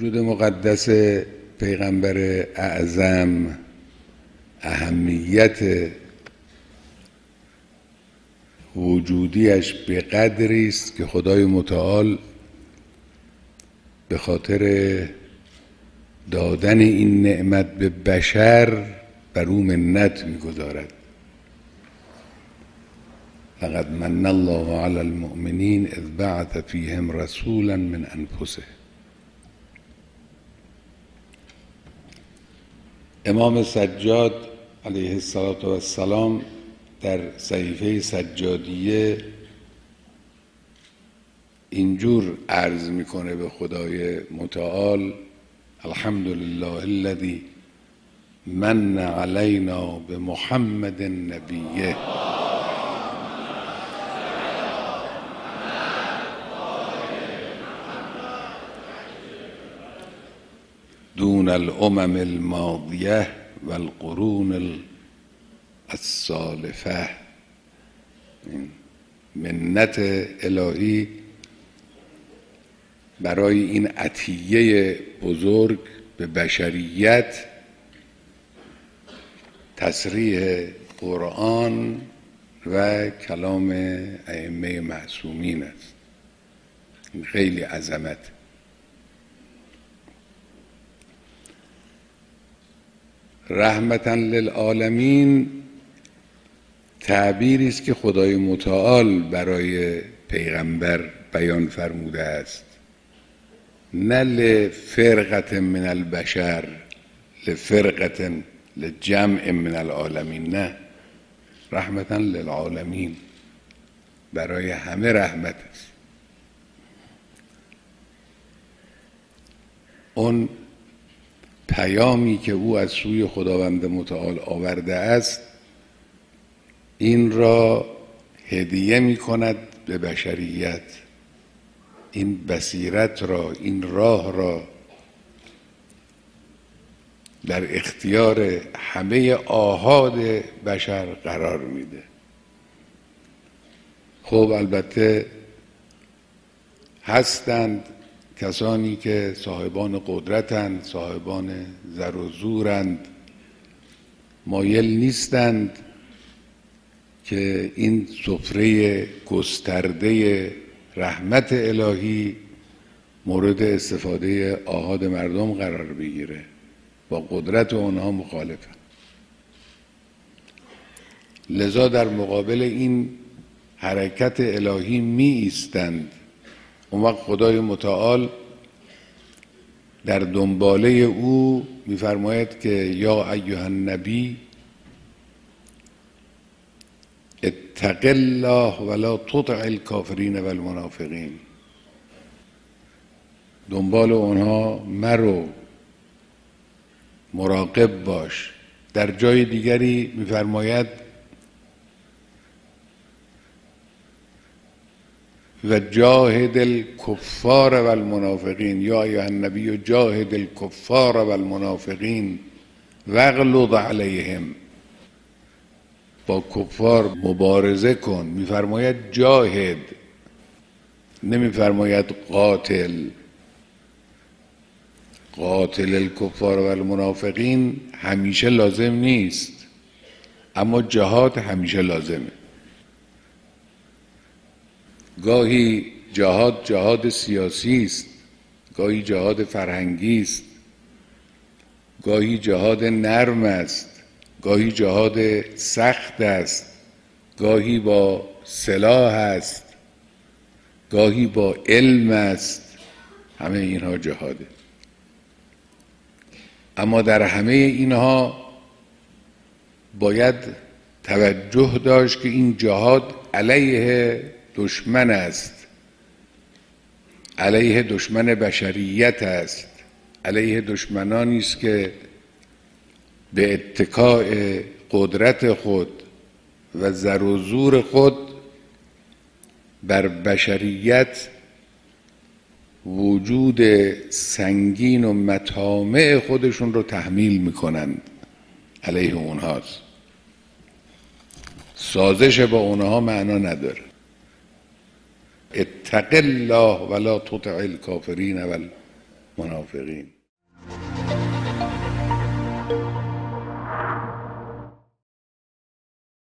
وجود مقدس پیغمبر اعظم اهمیت وجودیش به قدری است که خدای متعال به خاطر دادن این نعمت به بشر بر او منت می‌گذارد. لقد من الله علی المؤمنین اذ بعث فیهم رسولا من انفسهم. امام سجاد علیه السلام در صحیفه سجادیه اینجور عرض میکنه به خدای متعال: الحمدلله الذی من علینا بمحمد نبیه دون الامم الماضیه و القرون السالفه. منت الهی برای این عطیه بزرگ به بشریت تصریح قرآن و کلام ائمه معصومین است. این خیلی عظمت. رحمتا للعالمین تعبیری است که خدای متعال برای پیغمبر بیان فرموده است، نه لفرقة من البشر، لفرقة لجمع من العالمین، نه، رحمتا للعالمین، برای همه رحمت است. اون پیامی که او از سوی خداوند متعال آورده است این را هدیه می کند به بشریت، این بصیرت را، این راه را در اختیار همه آحاد بشر قرار میده. خب البته هستند کسانی که صاحبان قدرتند، صاحبان زر و زورند، مایل نیستند که این سفره گسترده رحمت الهی مورد استفاده آحاد مردم قرار بگیره، با قدرت اونها مخالفن. لذا در مقابل این حرکت الهی می ایستند. اون وقت خدای متعال در دنباله او می‌فرماید که یا ایها النبی اتق الله ولا تطع الکافرین و المنافقین. دنبال اونها مرو، مراقب باش. در جای دیگری می‌فرماید و جاهد الکفار و المنافقین، یا ایها النبی جاهد الکفار و المنافقین واغلظ علیهم. با کفار مبارزه کن. میفرماید جاهد، نمیفرماید قاتل. قاتل الکفار و المنافقین همیشه لازم نیست، اما جهاد همیشه لازمه. گاهی جهاد سیاسی است، گاهی جهاد فرهنگی است، گاهی جهاد نرم است، گاهی جهاد سخت است، گاهی با سلاح است، گاهی با علم است. همه اینها جهاده. اما در همه اینها باید توجه داشت که این جهاد علیه دشمن است، علیه دشمن بشریت است، علیه دشمنانی است که به اتکاء قدرت خود و زر و زور خود بر بشریت وجود سنگین و مطامع خودشون رو تحمیل میکنند. علیه اونهاست. سازش با اونها معنا نداره. اتق الله ولا تطع الکافرین و منافقین.